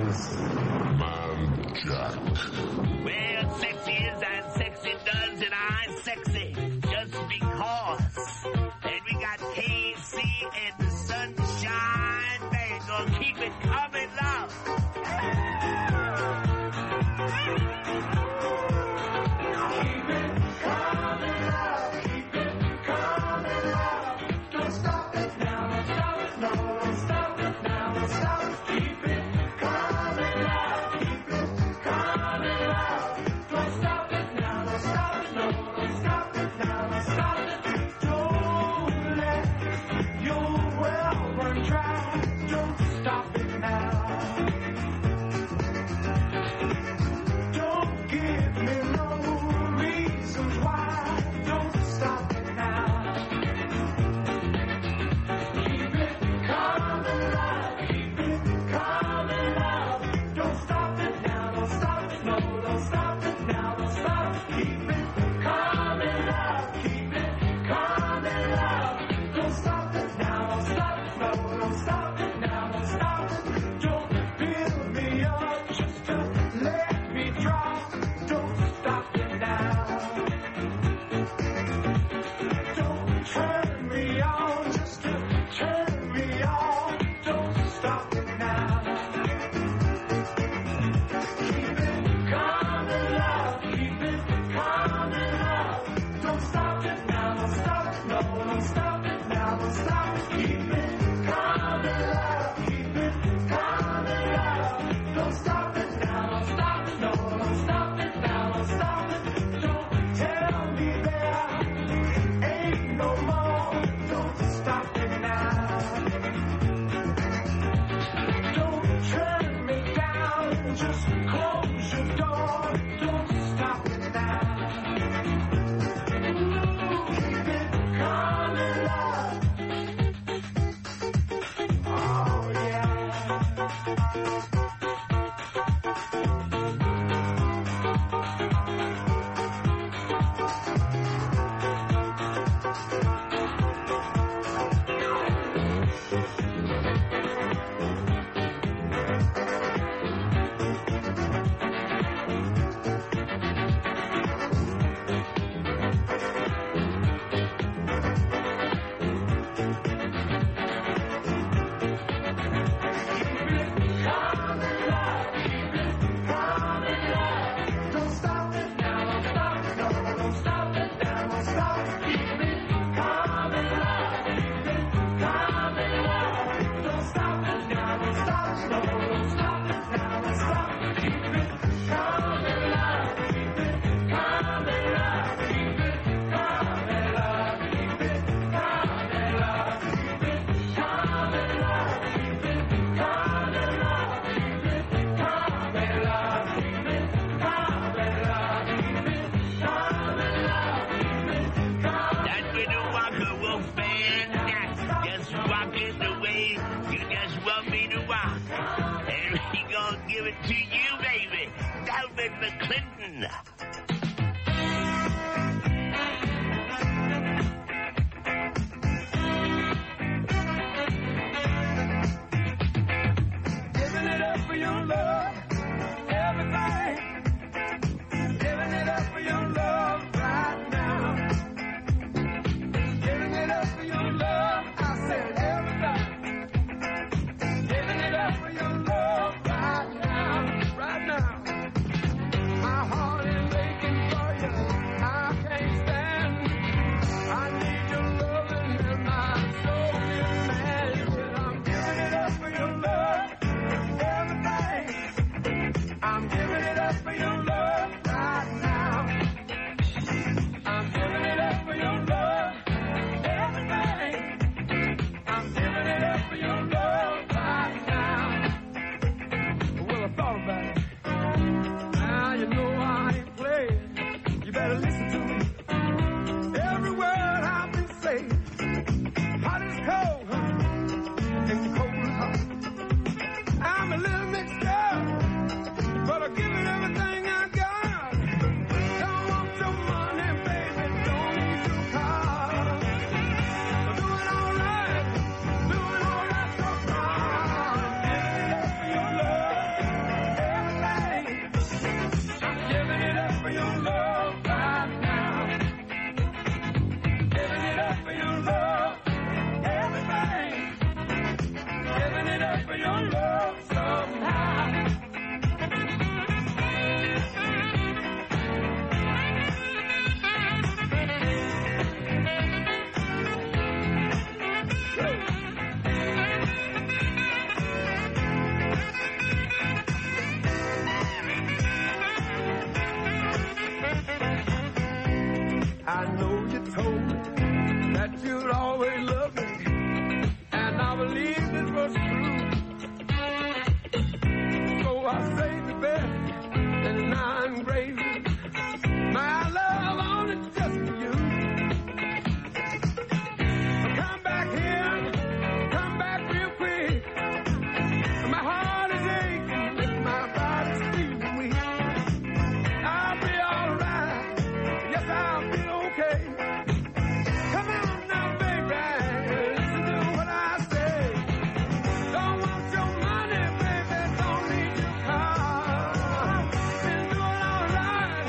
Man Jack. Well, sexy is as sexy does, and I'm sexy just because. And we got KC and the sunshine. They gonna keep it coming, love. Keep it coming, love. Keep it coming, love. Don't stop it now. Don't stop it, no. Don't stop it now. Don't stop it. Keep it coming, love. Keep it coming, love. Don't stop it now. Don't stop it, no. Don't stop it now. Don't stop it. Don't let your well run dry. Don't stop it now. Don't give me no reasons why. Don't stop it now. Keep it coming, love. Keep it coming, love. Don't stop it now. Don't stop it, no. Don't stop it now. Don't stop it. Keep it coming, love. Keep it coming, love. Don't stop it now. Don't stop it, no. Don't stop it now. Don't stop it. Don't build me up just to let me drop. Don't stop it now. Don't turn me on just to turn me on. Don't stop it now. Keep it coming, love. Keep it coming, love. Don't stop it now. Don't stop it, no. Don't stop it now. Don't stop it. Keep it coming, love. Keep it coming, love. Don't stop it now. Don't stop it, no. Don't stop it now. Don't stop it. Don't tell me there ain't no more. Don't stop it now. Don't turn me down. Just close your door. Don't stop it now. Keep it coming, love. Oh yeah. Don't stop it now. Don't stop it, no. Don't stop it now. Don't stop it. Keep it coming, love. Keep it coming, love. Don't stop it now. Don't stop it, no. Don't stop it now. Don't stop it. Keep it coming, love. Keep it coming, love. Keep it coming, love. Keep it coming, love. Keep it coming, love. Keep it coming, love. Keep it coming, love. Keep it coming, love. Keep it coming, love. Keep it coming. That's when the Walker Wolf Band, just rocking the way you just want me to rock. And we gonna give it to you, baby. Dalvin McClinton. Giving it up for your love, everything. Giving it up for your love right now. Giving it up for your love, I said everything. Giving it up for your love right now, right now. My heart is giving it up for your love somehow. I know you told me that you'd always love me, and I believed it was true. So I saved the best and now I'm gravy. My love on it just for you. Come back here, come back real quick. My heart is aching and my body's feeling weak. I'll be alright, yes I'll be okay. Come on now, baby, listen to what I say. Don't want your money, baby, don't need your car. Been doing alright,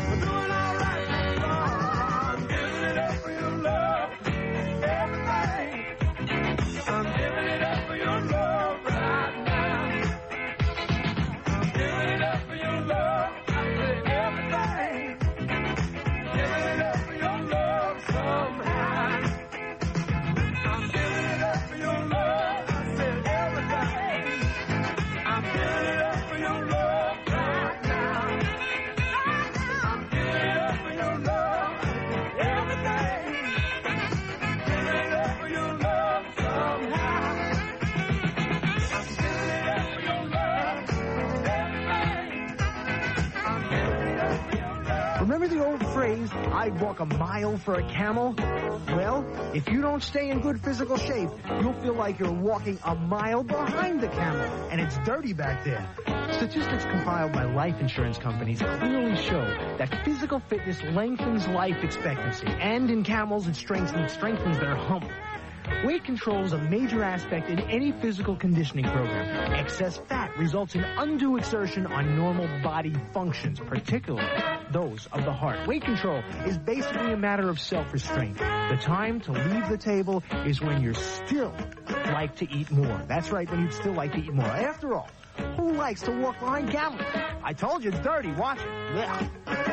I'm giving it up for your love, everything. I'm giving it up for your love right now. I'm giving it up for your love, I say everything. Giving it up for your love somehow. I'm giving it up for your love, I said everything. I'm giving it up for your love right now. I'm giving it up for your love, everything. Giving it up for your love somehow. I'm giving it up for your love, everything. I'm giving it up for your love. Remember the old phrase, I'd walk a mile for a camel? Well, if you don't stay in good physical shape, you'll feel like you're walking a mile behind the camel, and it's dirty back there. Statistics compiled by life insurance companies clearly show that physical fitness lengthens life expectancy, and in camels it strengthens their hump. Weight control is a major aspect in any physical conditioning program. Excess fat results in undue exertion on normal body functions, particularly those of the heart. Weight control is basically a matter of self-restraint. The time to leave the table is when you're still like to eat more. That's right, when you'd still like to eat more. After all, who likes to walk behind camels? I told you it's dirty. Watch it. Yeah.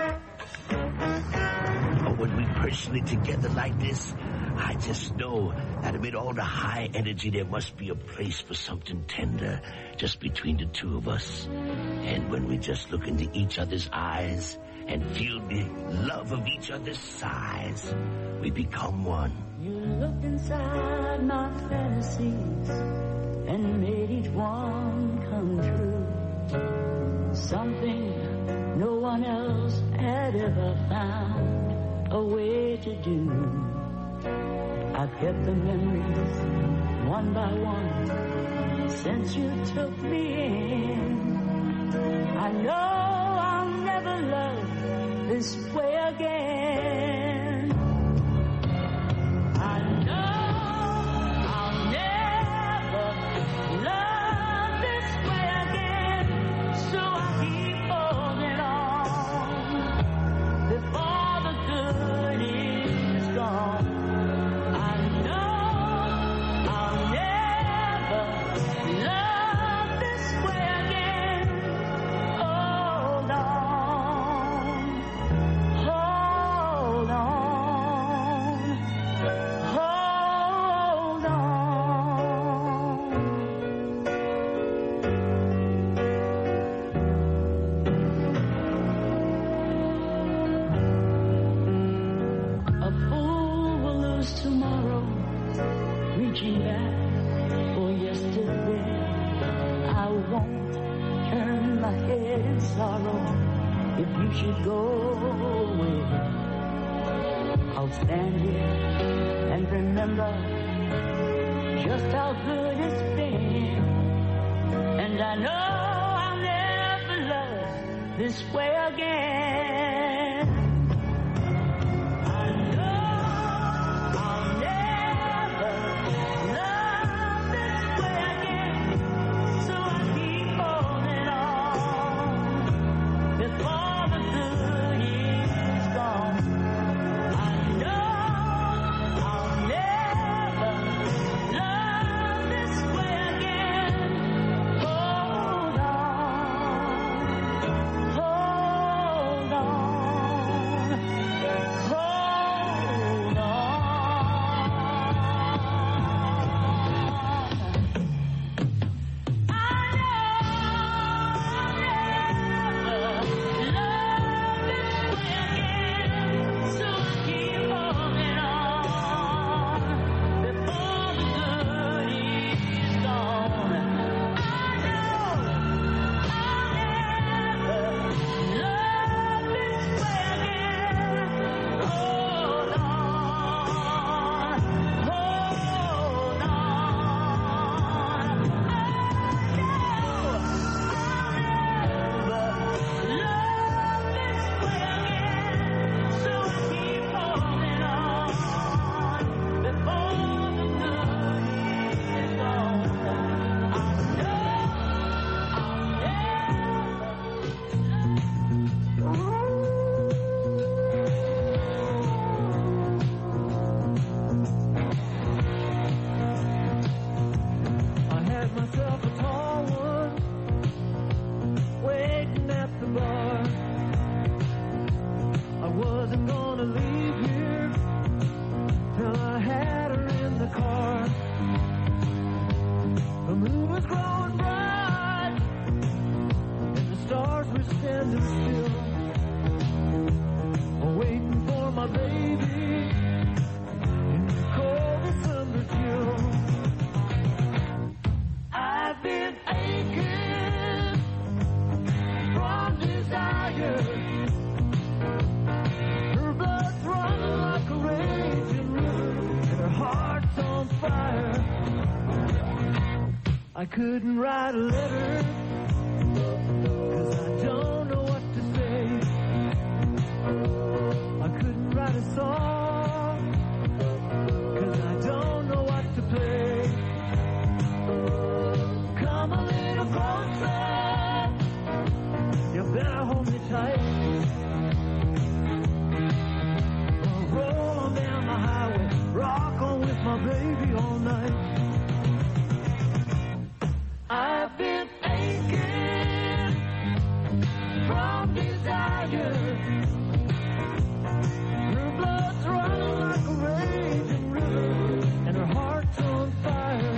But when we personally together like this, I just know that amid all the high energy, there must be a place for something tender just between the two of us. And when we just look into each other's eyes and feel the love of each other's sighs, we become one. You looked inside my fantasies and made each one come true. Something no one else had ever found a way to do. I've kept the memories one by one since you took me in. I know I'll never love this way again. I know I'll never love this way again. So I keep holding on before the good is gone. I know I'll never love this way again. Hold on, hold on, hold on. A fool will lose tomorrow, reaching back for yesterday. I won't turn my head in sorrow if you should go away. I'll stand here and remember just how good it's been. And I know I'll never love this way again. I know I'll never love this way again. So I keep holding on before the good is gone. I know I'll never love this way again. I couldn't write a letter, 'cause I don't know what to say. I couldn't write a song, 'cause I don't know what to play. Come a little closer, you better hold me tight. I'll roll on down the highway, rock on with my baby all night. I've been aching from desire. Her blood's running like a raging river, and her heart's on fire.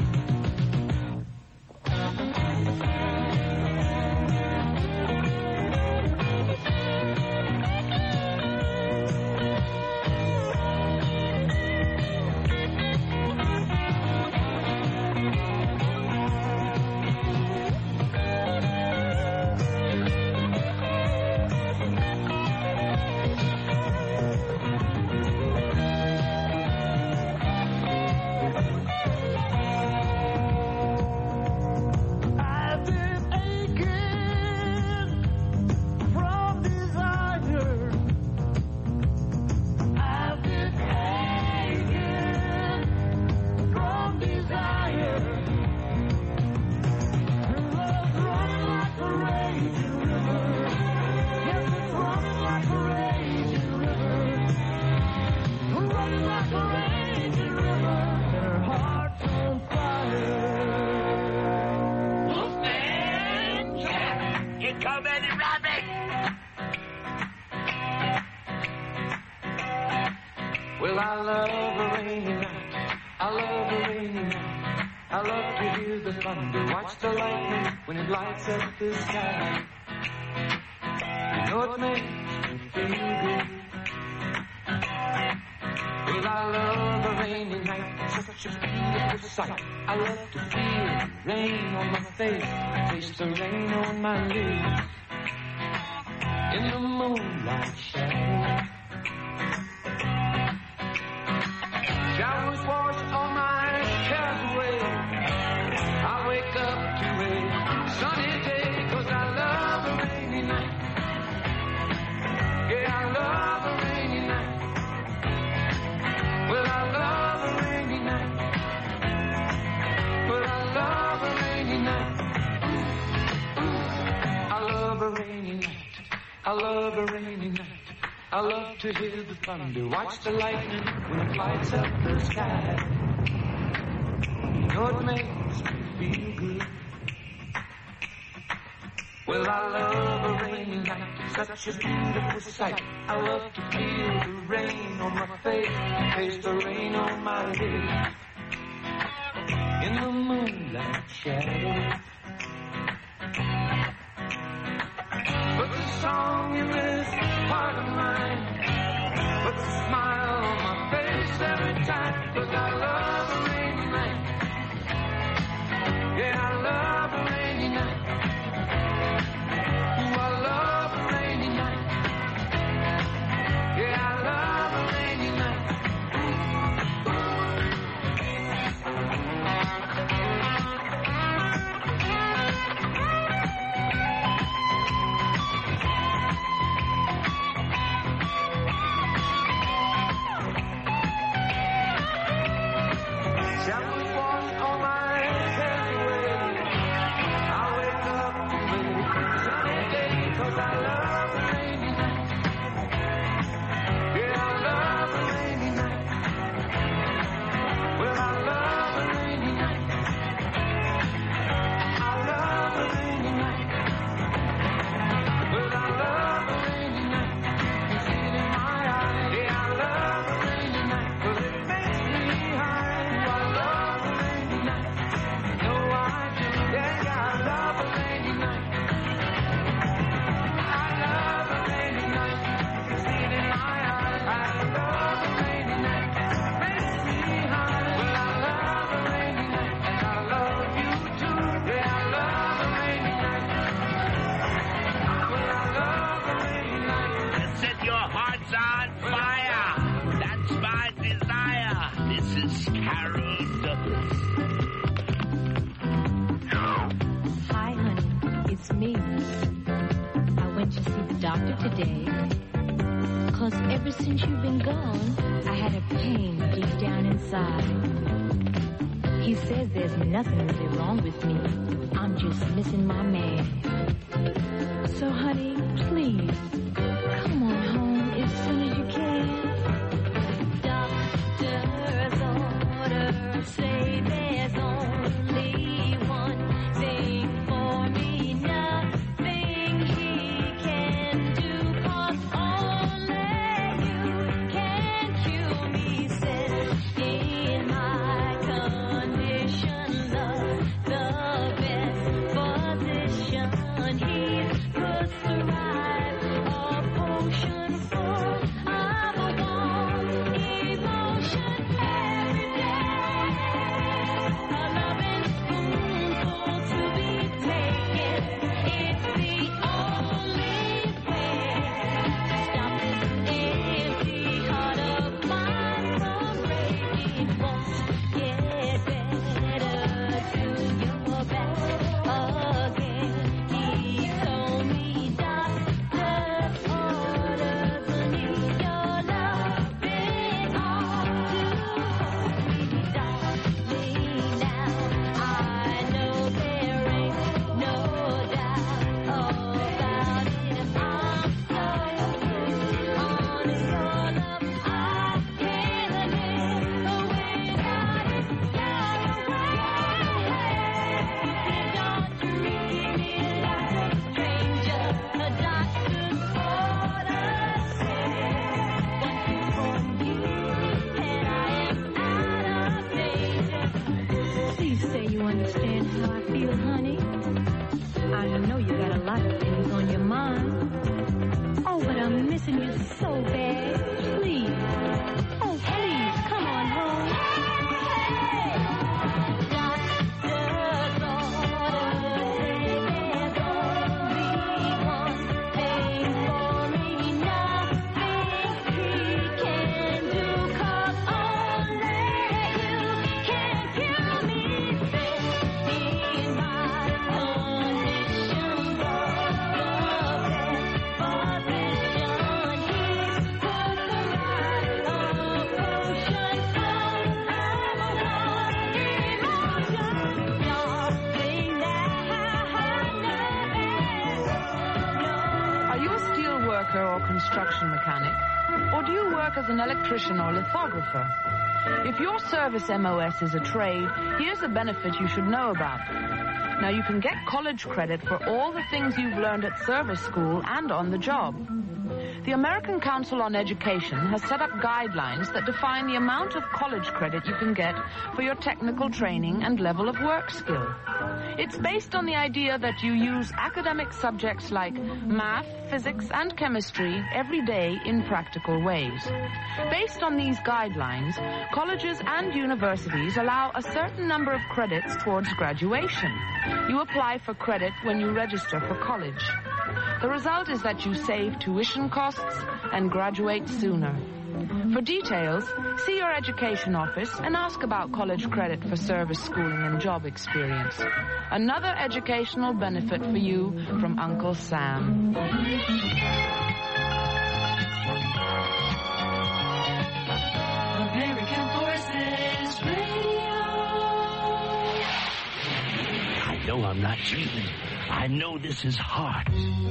Well, I love a rainy night. I love a rainy night. I love to hear the thunder, watch the lightning when it lights up the sky. You know it makes me feel good. Well, I love a rainy night, such a beautiful sight. I love to feel the rain on my face, taste the rain on my lips. In the moonlight shadow, showers wash all my cares away. I wake up to a sunny day, 'cause I love a rainy night. Yeah, I love a rainy night. Well, I love a rainy night. Well, I love a rainy night. I love a rainy night. I love a rainy night. I love to hear the thunder, watch the lightning when it lights up the sky. You know it makes me feel good. Well, I love a rainy night, it's such a beautiful sight. I love to feel the rain on my face, taste the rain on my lips. In the moonlight shadow, puts a song in this heart of mine, puts a smile on my face every time, 'cause I love a rainy night. Yeah, I love a rainy night. Ooh, I love a rainy night. Yeah, I love a rainy night. today. 'Cause ever since you've been gone, I had a pain deep down inside. He says there's nothing really wrong with me. I'm just missing my man. So, honey, please, come on home as soon as you can. Doctor's orders say there's only one thing for me. Nothing he can do, 'cause only you can cure me. Says in my condition, love the best physician. He's prescribed a potion for our warm emotion every day. A loving spoonful to be taken. It's the only way to stop this empty heart of mine from breaking. Won't get better till you're back again. He told me doctor's orders need your loving all to hold me. Darling, now I know there ain't no doubt about it. I'm so honest, your love I can't live without it. Don't treat me like a stranger. The doctor's orders say one thing for me, and I am out of danger. Please say you understand how I feel, honey. I know you got a lot of things on your mind. Oh, but I'm missing you so bad. Please. Oh, please, come on home. Doctor's orders say there's only one thing for me. Nothing he can do, 'cause only you can cure me. Says in my condition, love the best physician. He's prescribed a potion for our warm emotion. Darling, Are you a steel worker or construction mechanic? Or do you work as an electrician or lithographer? If your service MOS is a trade, here's a benefit you should know about. Now, you can get college credit for all the things you've learned at service school and on the job. The American Council on Education has set up guidelines that define the amount of college credit you can get for your technical training and level of work skill. It's based on the idea that you use academic subjects like math, physics, and chemistry every day in practical ways. Based on these guidelines, colleges and universities allow a certain number of credits towards graduation. You apply for credit when you register for college. The result is that you save tuition costs and graduate sooner. For details, see your education office and ask about college credit for service schooling and job experience. Another educational benefit for you from Uncle Sam. American Forces Radio. I know I'm not dreaming. I know this is hard.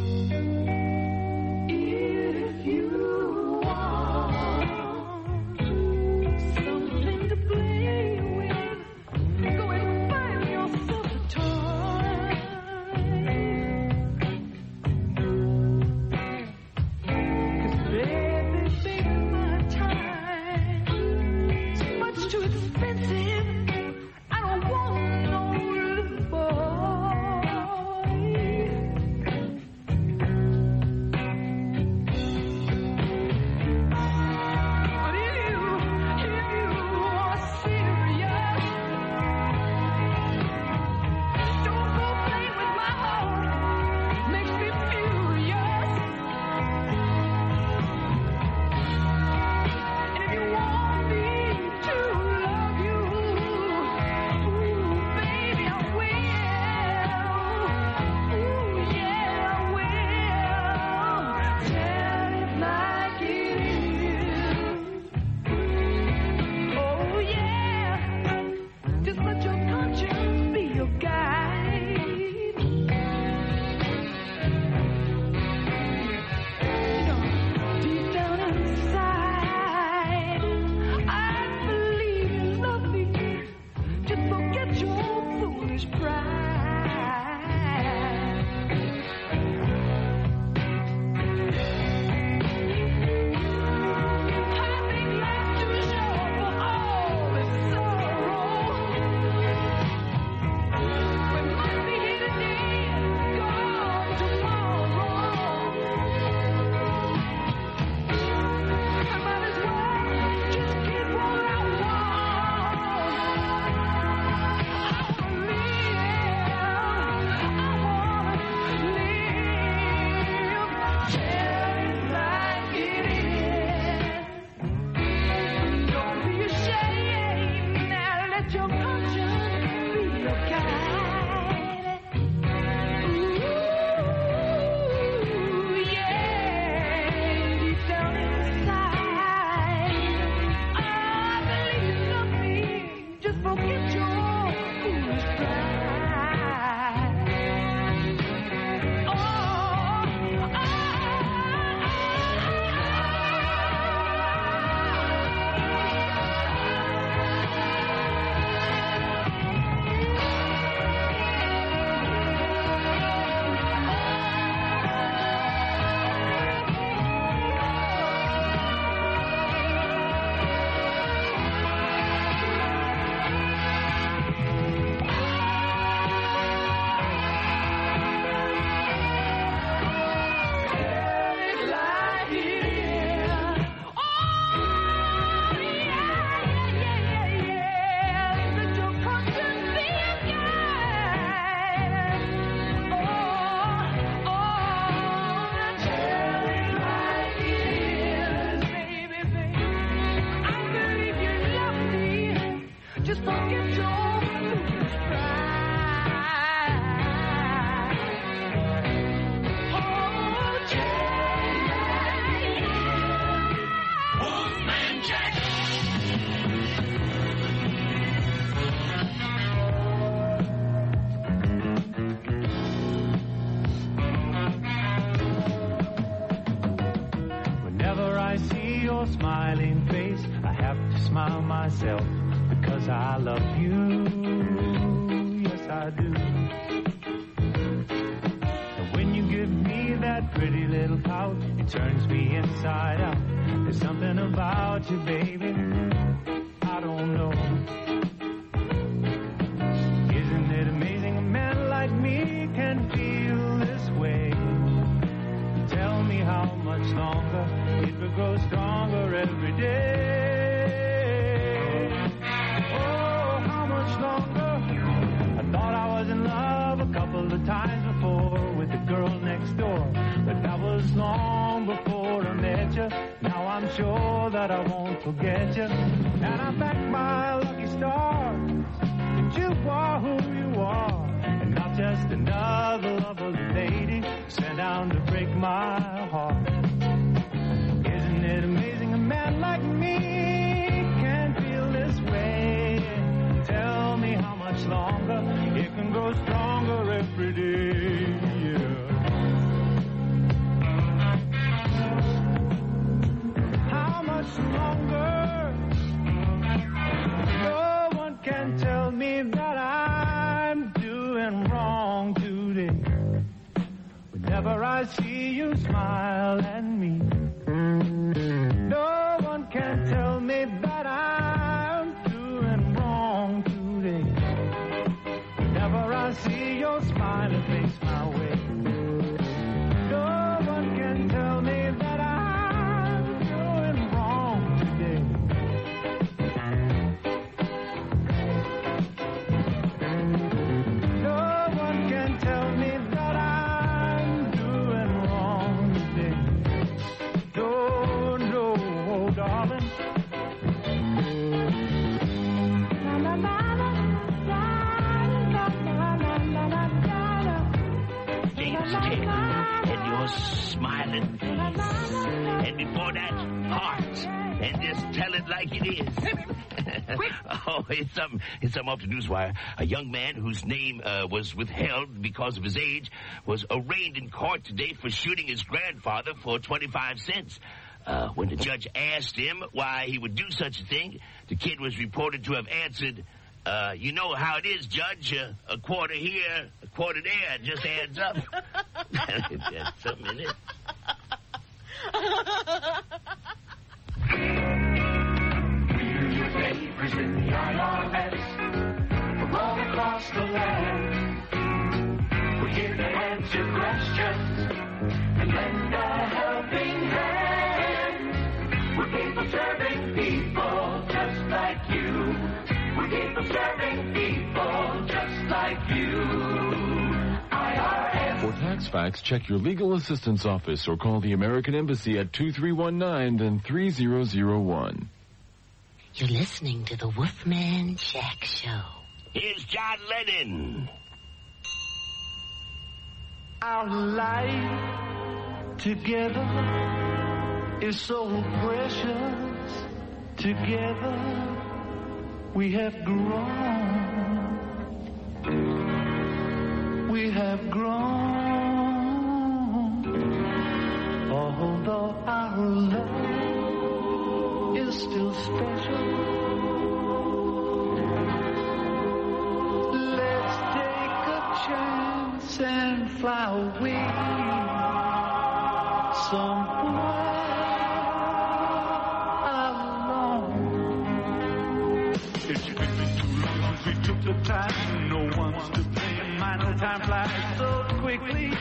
If you want something to play with, go and find yourself a toy. 'Cause baby, my time is much too expensive. I don't want no little boy. foolish pride. Smiling face, I have to smile myself because I love you. Yes, I do. And when you give me that pretty little pout, it turns me inside out. There's something about you, baby, I don't know. Isn't it amazing a man like me can feel this way? Tell me how much longer it will grow stronger every day. Oh, how much longer? I thought I was in love a couple of times before with the girl next door, but that was long before I met you. Now I'm sure that I won't forget you, and I thank my lucky stars that you are who you are, and not just another lovely lady sent down to break my heart. Isn't it amazing a man like me can feel this way? Tell me how much longer it can grow stronger every day. Yeah. How much longer? No one can tell me that I'm doing wrong today. Whenever I see you smile at me, no one can tell me that I'm doing wrong today. Whenever I see your smiling face my way, no one can tell me that I'm doing wrong today. No one can tell me that I'm doing wrong today. No, no, darling. James Taylor and your smiling face. And before that, heart. And just tell it like it is. Oh, it's something off the newswire. A young man whose name was withheld because of his age was arraigned in court today for shooting his grandfather for 25 cents. When the judge asked him why he would do such a thing, the kid was reported to have answered, You know how it is, Judge. A quarter here, a quarter there, it just adds up. There's something in it. Neighbors in the IRS from all across the land. We're here to answer questions and lend a helping hand. We're people serving people just like you. We're people serving people just like you. IRS. For tax facts, check your legal assistance office or call the American Embassy at 2319 and 3001. You're listening to the Wolfman Shack Show. Here's John Lennon. Our life together is so precious. Together we have grown. We have grown. Although our love is still special. Let's take a chance and fly away somewhere alone. It's been too long since we took the time. No one's to blame. My no time flies so quickly.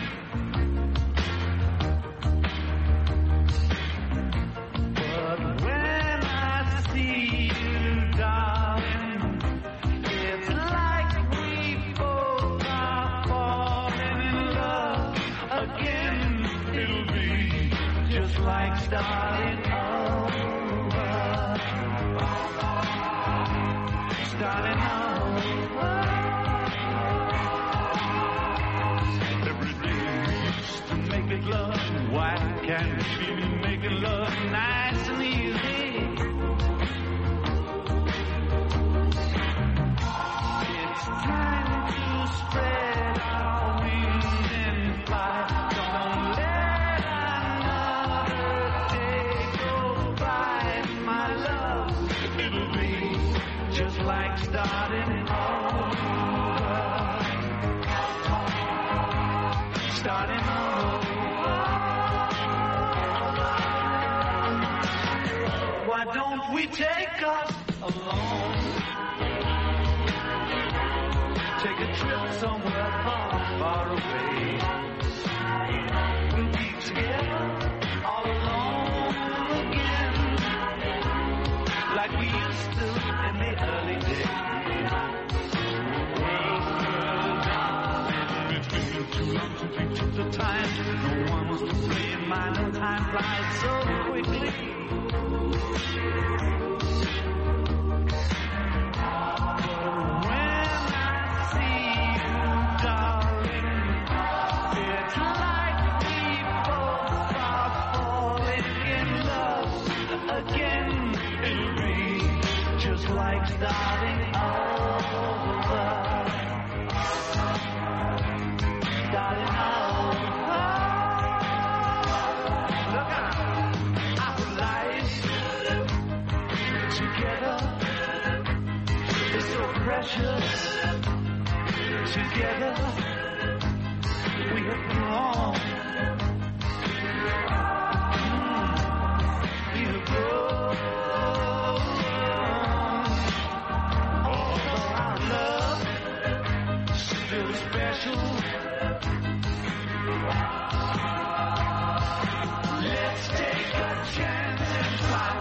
But when I see you, darling, it's like we both are falling in love again. It'll be just like starting over. Starting over. Every day we used to make it love. Why can't we be making love nice and easy? It's time to spread our wings and fly. Don't let another day go by, my love. It'll be just like starting over. Starting over. Why don't we take us alone? Take a trip somewhere far, far away. We'll be together all alone again, like we used to in the early days. It's been too long since we took the time. No one was to blame. My no time flies so quickly. When I see you, darling, it's like we both are falling in love again. It'll be just like starting over. Starting over. Look out. Our lives together is so precious. Together we have grown. We have grown. Although our love is still special. Let's take a chance and fly